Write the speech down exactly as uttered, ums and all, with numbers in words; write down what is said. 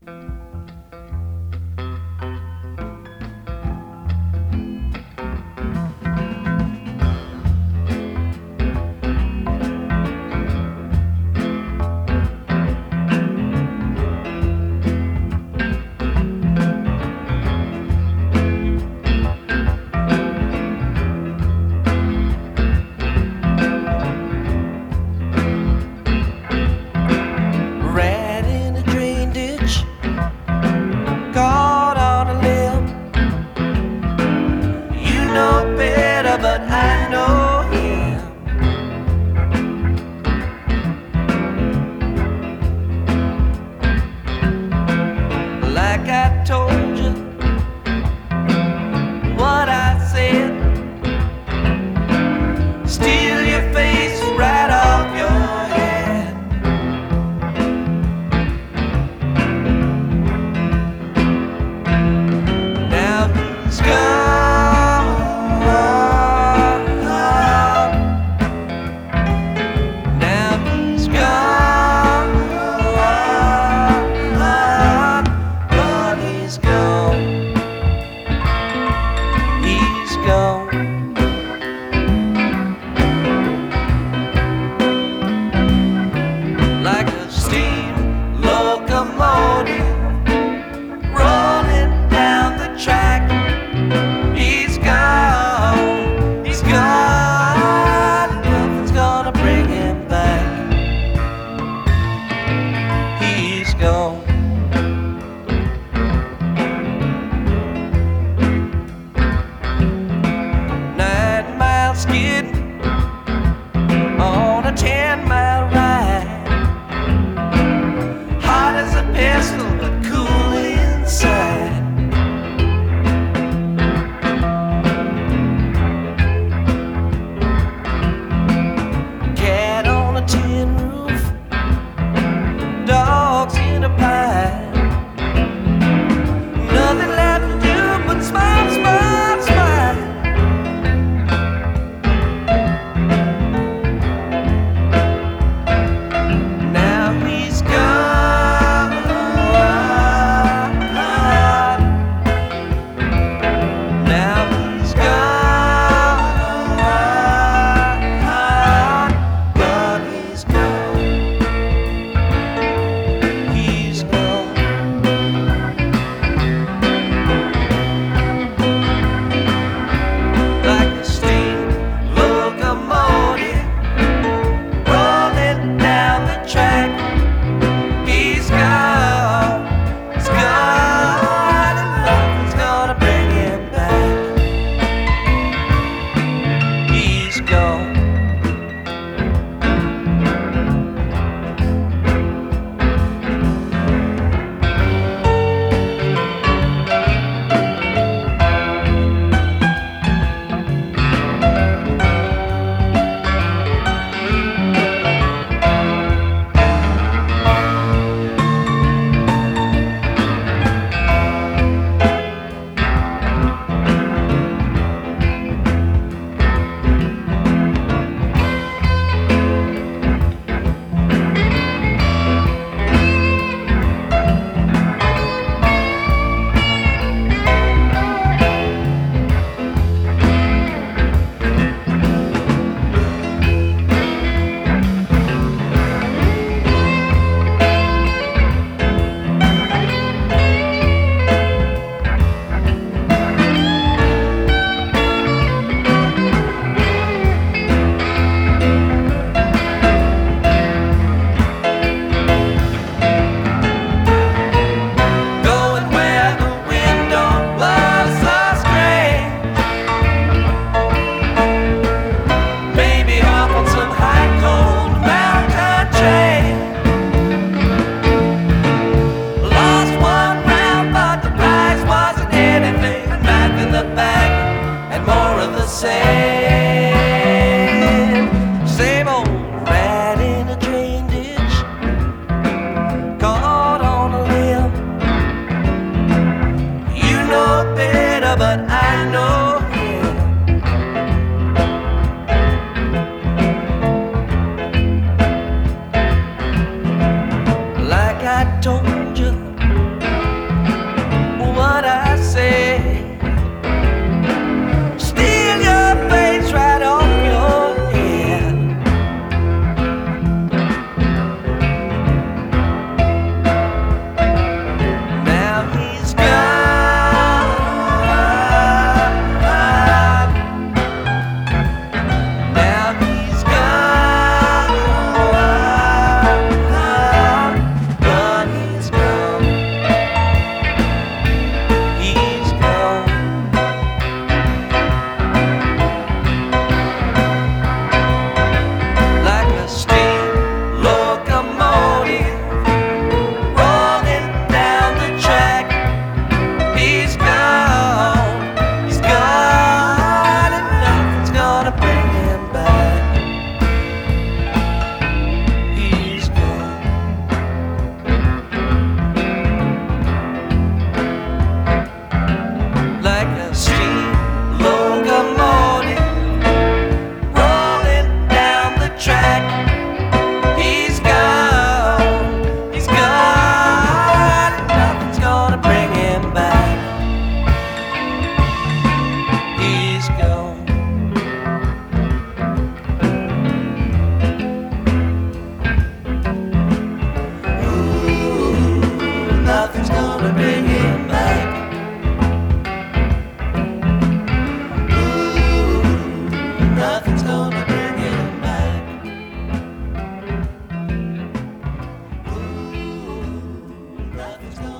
But I know him. Like I told you what I said, steal your face right off your head. Now he's gone. Like a steam locomotive rolling down the track, he's gone, he's gone. Nothing's gonna bring him back. He's gone. Nine miles skidding on a ten mile ride, hot as a pistol but cool inside. Cat on a tin roof, dogs in a pie. Nothing left to do but smile, smile, smile. Now he's gone. Now he's gone. But he's gone. He's gone. Like a steam locomotive rolling down the track, he's gone, he's gone, and nothing's gonna bring him back. He's gone. Going where the wind don't blow so strange. Maybe hop on some high cold mountain train. Lost one round, but the prize wasn't anything. A knife in the back and more of the same. Same old rat in a drain ditch, caught on a limb. You know better, but I know him. Like I told you what I say. Steal your face right off your head. Now he's gone. Now he's gone. Gone, he's gone. He's gone. Like a steam locomotive rolling down the track. He's gone. He's gone, and nothing's gonna bring him back. He's gone. Like a steam locomotive rolling down the track. He's gone, he's gone, and nothing's gonna bring him back. He's gone. Ooh, nothing's gonna bring him back. Nothing's gonna bring him back. Ooh, nothing's gonna